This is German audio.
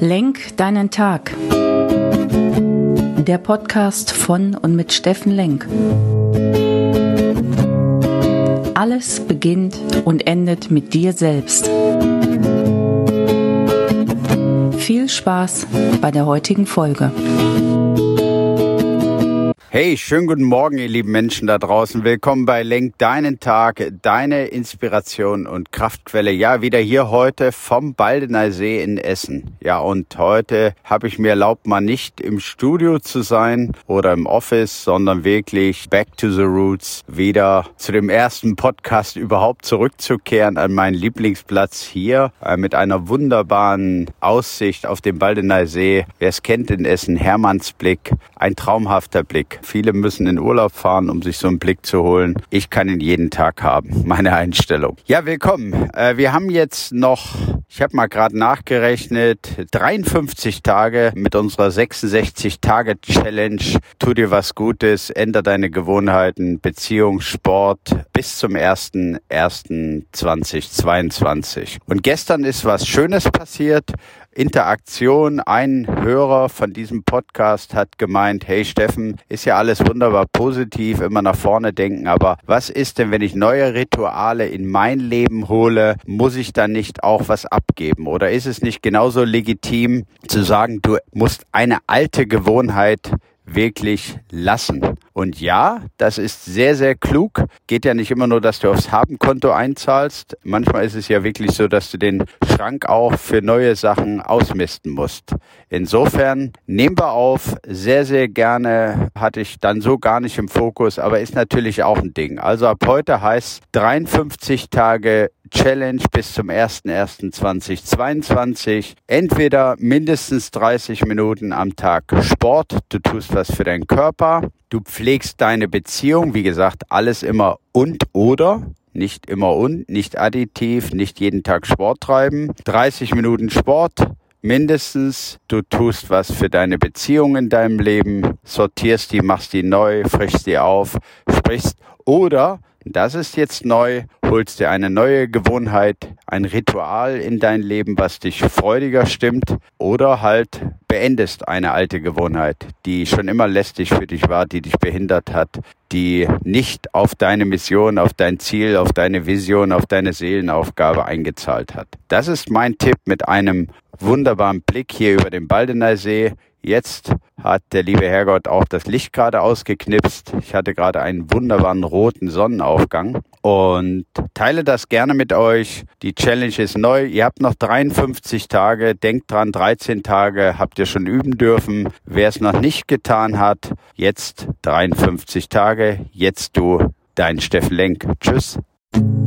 Lenk deinen Tag. Der Podcast von und mit Steffen Lenk. Alles beginnt und endet mit dir selbst. Viel Spaß bei der heutigen Folge. Hey, schönen guten Morgen, ihr lieben Menschen da draußen. Willkommen bei Lenk deinen Tag, deine Inspiration und Kraftquelle. Ja, wieder hier heute vom Baldener See in Essen. Ja, und heute habe ich mir erlaubt, mal nicht im Studio zu sein oder im Office, sondern wirklich back to the roots, wieder zu dem ersten Podcast überhaupt zurückzukehren an meinen Lieblingsplatz hier mit einer wunderbaren Aussicht auf den Baldener See. Wer es kennt in Essen, Hermannsblick, ein traumhafter Blick. Viele müssen in Urlaub fahren, um sich so einen Blick zu holen. Ich kann ihn jeden Tag haben, meine Einstellung. Ja, willkommen. Wir haben jetzt noch, ich habe mal gerade nachgerechnet, 53 Tage mit unserer 66-Tage-Challenge. Tu dir was Gutes, ändere deine Gewohnheiten, Beziehung, Sport bis zum 01.01.2022. Und gestern ist was Schönes passiert. Interaktion. Ein Hörer von diesem Podcast hat gemeint, hey Steffen, ist ja alles wunderbar positiv, immer nach vorne denken, aber was ist denn, wenn ich neue Rituale in mein Leben hole, muss ich dann nicht auch was abgeben? Oder ist es nicht genauso legitim zu sagen, du musst eine alte Gewohnheit wirklich lassen? Und ja, das ist sehr, sehr klug. Geht ja nicht immer nur, dass du aufs Habenkonto einzahlst. Manchmal ist es ja wirklich so, dass du den Schrank auch für neue Sachen ausmisten musst. Insofern nehmen wir auf, sehr, sehr gerne, hatte ich dann so gar nicht im Fokus, aber ist natürlich auch ein Ding. Also ab heute heißt 53 Tage Challenge bis zum 01.01.2022. Entweder mindestens 30 Minuten am Tag Sport, du tust was für deinen Körper, du pflegst deine Beziehung, wie gesagt, alles immer und oder, nicht immer und, nicht additiv, nicht jeden Tag Sport treiben. 30 Minuten Sport mindestens, du tust was für deine Beziehung in deinem Leben, sortierst die, machst die neu, frischst die auf, sprichst oder, das ist jetzt neu, holst dir eine neue Gewohnheit, ein Ritual in dein Leben, was dich freudiger stimmt, oder halt beendest eine alte Gewohnheit, die schon immer lästig für dich war, die dich behindert hat, die nicht auf deine Mission, auf dein Ziel, auf deine Vision, auf deine Seelenaufgabe eingezahlt hat. Das ist mein Tipp mit einem wunderbaren Blick hier über den Baldener See. Jetzt hat der liebe Herrgott auch das Licht gerade ausgeknipst. Ich hatte gerade einen wunderbaren roten Sonnenaufgang und teile das gerne mit euch. Die Challenge ist neu. Ihr habt noch 53 Tage. Denkt dran, 13 Tage habt ihr schon üben dürfen. Wer es noch nicht getan hat, jetzt 53 Tage. Jetzt du, dein Steffen Lenk. Tschüss.